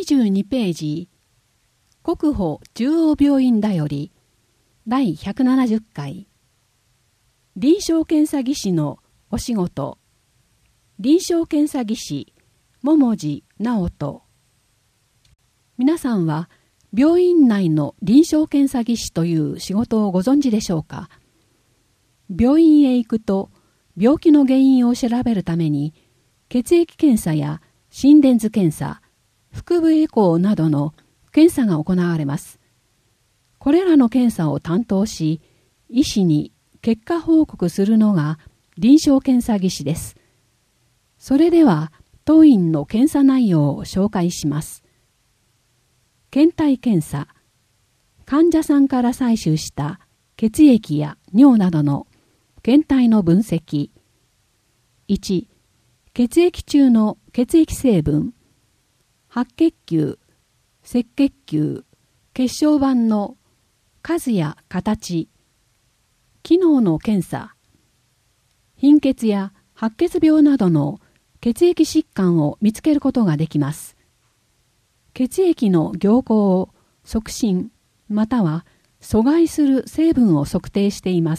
22ページ、国保中央病院だより、第170回、臨床検査技師のお仕事、臨床検査技師、桃地直人。皆さんは、病院内の臨床検査技師という仕事をご存知でしょうか。病院へ行くと、病気の原因を調べるために、血液検査や心電図検査、腹部エコーなどの検査が行われます。これらの検査を担当し、医師に結果報告するのが臨床検査技師です。それでは、当院の検査内容を紹介します。検体検査、患者さんから採取した血液や尿などの検体の分析。1、血液中の血液成分、白血球、赤血球、血小板の数や形、機能の検査、貧血や白血病などの血液疾患を見つけることができます。血液の凝固を促進または阻害する成分を測定しています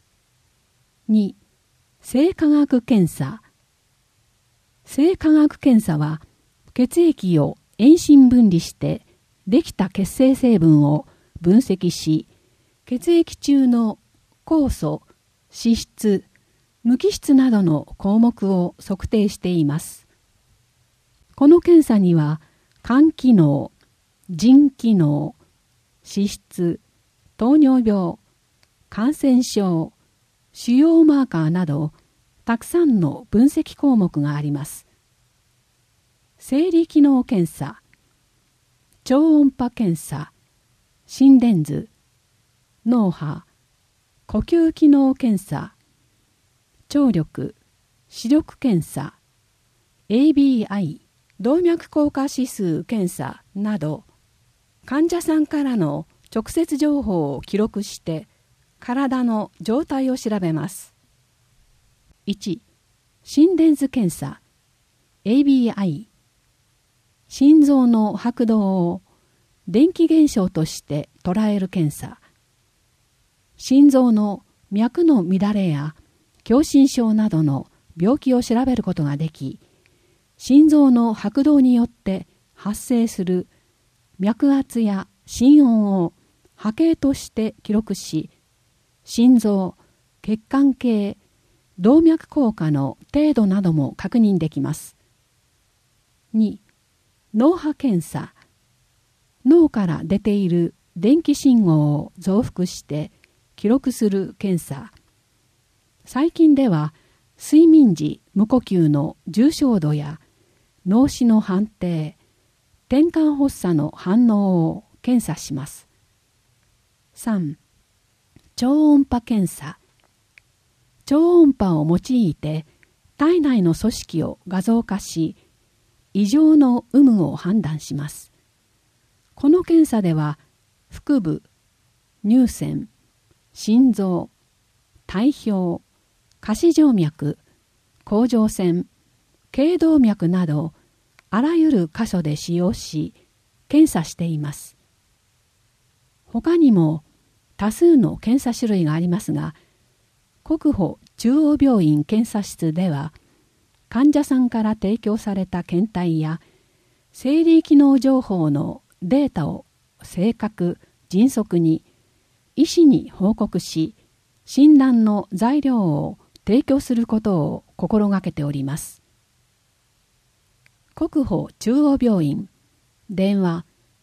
。2、生化学検査。生化学検査は血液を遠心分離してできた血清成分を分析し、血液中の酵素、脂質、無機質などの項目を測定しています。この検査には肝機能、腎機能、脂質、糖尿病、感染症、腫瘍マーカーなどたくさんの分析項目があります。生理機能検査、超音波検査、心電図、脳波、呼吸機能検査、聴力、視力検査、ABI、動脈硬化指数検査など、患者さんからの直接情報を記録して体の状態を調べます。1、心電図検査 ABI、心臓の拍動を電気現象として捉える検査。心臓の脈の乱れや狭心症などの病気を調べることができ、心臓の拍動によって発生する脈圧や心音を波形として記録し、心臓、血管系、動脈硬化の程度なども確認できます。2、脳波検査。脳から出ている電気信号を増幅して記録する検査。最近では睡眠時無呼吸の重症度や脳死の判定、転換発作の反応を検査します。3、超音波検査。超音波を用いて体内の組織を画像化し、異常の有無を判断します。この検査では腹部、乳腺、心臓、体表、下肢静脈、甲状腺、頸動脈などあらゆる箇所で使用し検査しています。他にも多数の検査種類がありますが、国保中央病院検査室では患者さんから提供された検体や生理機能情報のデータを正確、迅速に医師に報告し、診断の材料を提供することを心がけております。国保中央病院、電話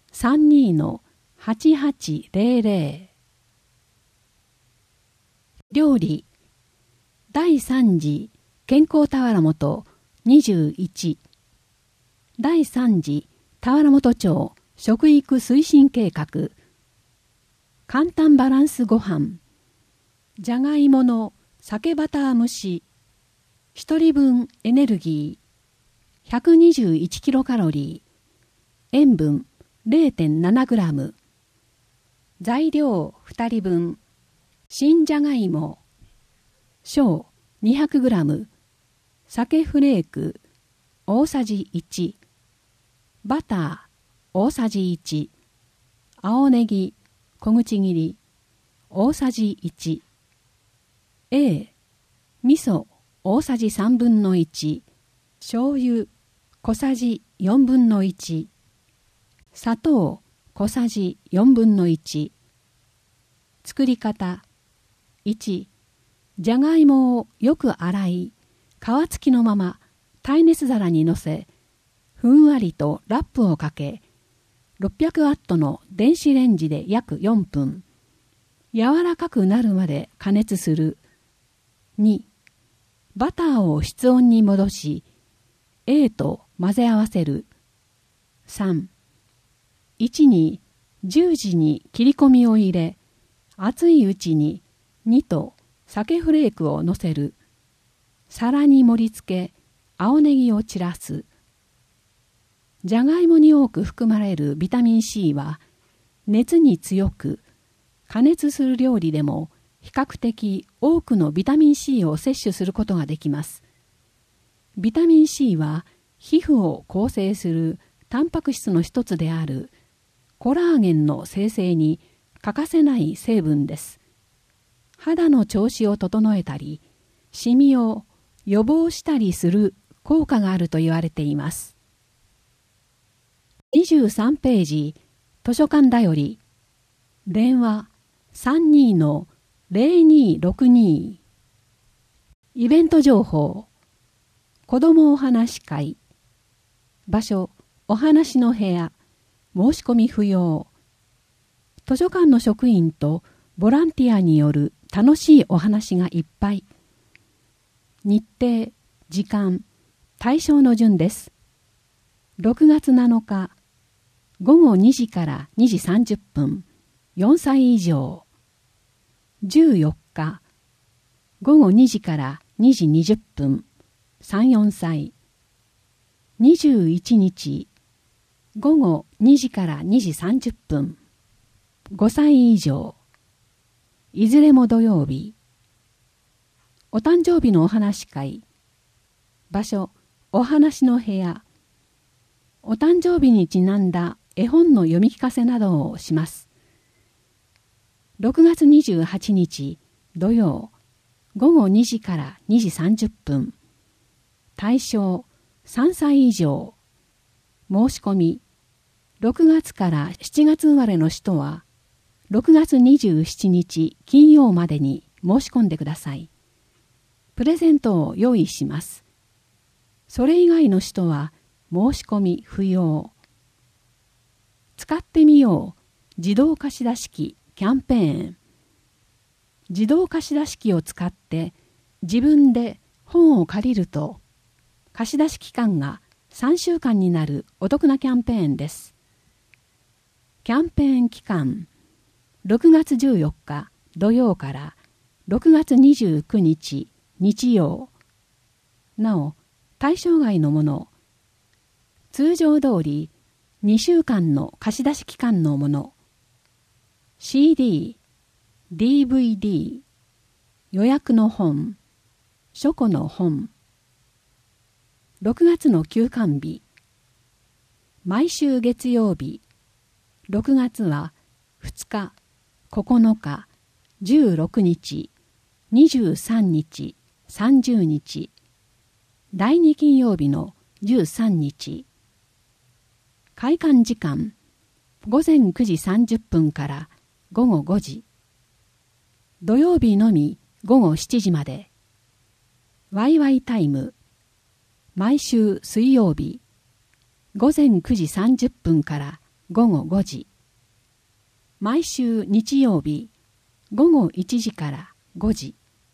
32-8800。 料理、第3次健康田原本21、第3次田原本町食育推進計画。簡単バランスご飯、じゃがいもの鮭バター蒸し、1人分エネルギー121キロカロリー、塩分 0.7 グラム、材料2人分、新じゃがいも小200グラム、鮭フレーク大さじ1、バタ大さじ1、青ネギ小口切り大さじ1、味噌大さじ3分の1、醤油小さじ4分の1、砂糖小さじ4分の1。作り方。1、じゃがいもをよく洗い、皮付きのまま耐熱皿にのせ、ふんわりとラップをかけ、600ワットの電子レンジで約4分、柔らかくなるまで加熱する。2、バターを室温に戻し、と混ぜ合わせる。3、1に十字に切り込みを入れ、熱いうちに2と鮭フレークをのせる。皿に盛り付け、青ネギを散らす。じゃがいもに多く含まれるビタミン C は、熱に強く、加熱する料理でも比較的多くのビタミン C を摂取することができます。ビタミン C は皮膚を構成するタンパク質の一つであるコラーゲンの生成に欠かせない成分です。肌の調子を整えたり、シミを予防したりする効果があると言われています。23ページ、図書館だより、電話 32-0262。イベント情報。子どもお話会。場所、お話の部屋。申し込み不要。図書館の職員とボランティアによる楽しいお話がいっぱい。日程、時間、対象の順です。6月7日、午後2時から2時30分、4歳以上。14日、午後2時から2時20分、3、4歳。21日、午後2時から2時30分、5歳以上。いずれも土曜日。お誕生日のお話会。場所、お話の部屋。お誕生日にちなんだ絵本の読み聞かせなどをします。6月28日土曜、午後2時から2時30分。対象3歳以上。申し込み。6月から7月生まれの人は6月27日金曜までに申し込んでください。プレゼントを用意します。それ以外の人は申し込み不要。使ってみよう自動貸出機キャンペーン。自動貸出機を使って自分で本を借りると貸出期間が3週間になるお得なキャンペーンです。キャンペーン期間6月14日土曜から6月29日日曜。なお対象外のもの、通常通り2週間の貸し出し期間のもの、CD、DVD、予約の本、書庫の本。6月の休館日、毎週月曜日。6月は2日、9日、16日、23日、30日。第2金曜日の13日。開館時間、午前9時30分から午後5時。土曜日のみ午後7時まで。ワイワイタイム。毎週水曜日、午前9時30分から午後5時。毎週日曜日、午後1時から5時。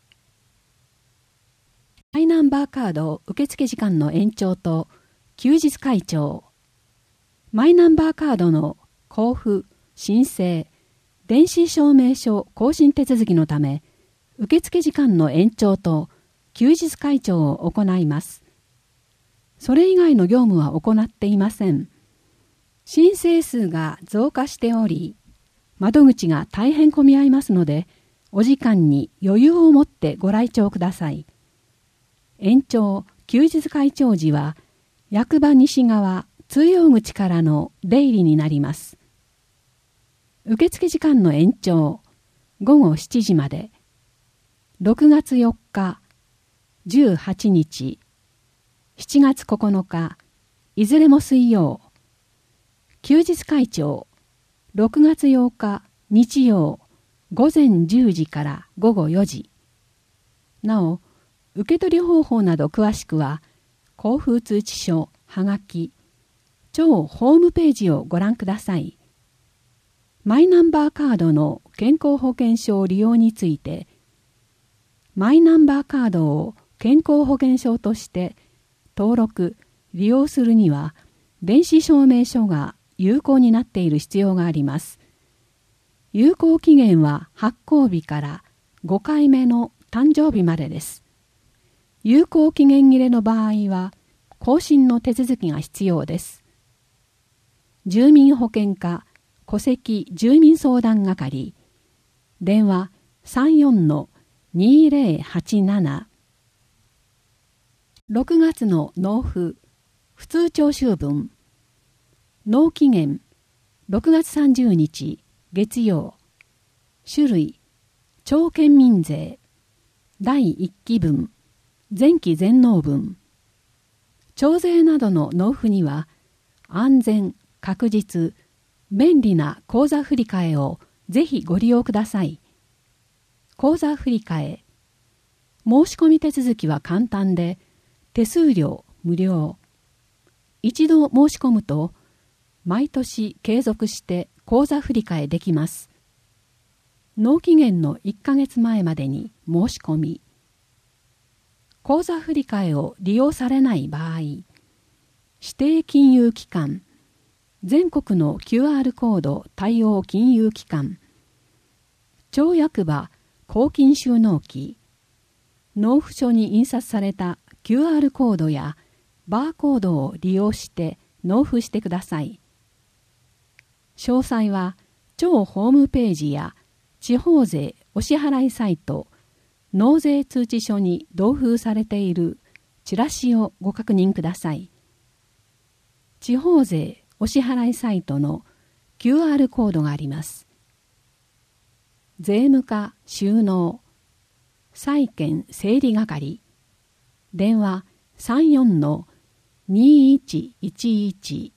マイナンバーカード受付時間の延長と休日開帳。マイナンバーカードの交付、申請、電子証明書更新手続きのため、受付時間の延長と休日開帳を行います。それ以外の業務は行っていません。申請数が増加しており、窓口が大変混み合いますので、お時間に余裕を持ってご来庁ください。延長・休日開庁時は、役場西側通用口からの出入りになります。受付時間の延長、午後7時まで。6月4日、18日、7月9日、いずれも水曜。休日会長、6月8日、日曜、午前10時から午後4時。なお、受取方法など詳しくは、交付通知書、はがき、超ホームページをご覧ください。マイナンバーカードの健康保険証利用について、マイナンバーカードを健康保険証として登録・利用するには、電子証明書が有効になっている必要があります。有効期限は発行日から5回目の誕生日までです。有効期限切れの場合は、更新の手続きが必要です。住民保険課戸籍住民相談係、電話 34-2087。6月の納付、普通徴収分。納期限、6月30日、月曜。種類、町県民税。第1期分、前期全納分。徴税などの納付には、安全、確実、便利な口座振替をぜひご利用ください。口座振替。申し込み手続きは簡単で、手数料無料。一度申し込むと、毎年継続して口座振替できます。納期限の1ヶ月前までに申し込み。口座振替を利用されない場合、指定金融機関、全国の QR コード対応金融機関、町役場公金収納機、納付書に印刷された QR コードやバーコードを利用して納付してください。詳細は町ホームページや地方税お支払いサイト、納税通知書に同封されているチラシをご確認ください。地方税お支払いサイトの QR コードがあります。税務課収納債権整理係、電話 34-2111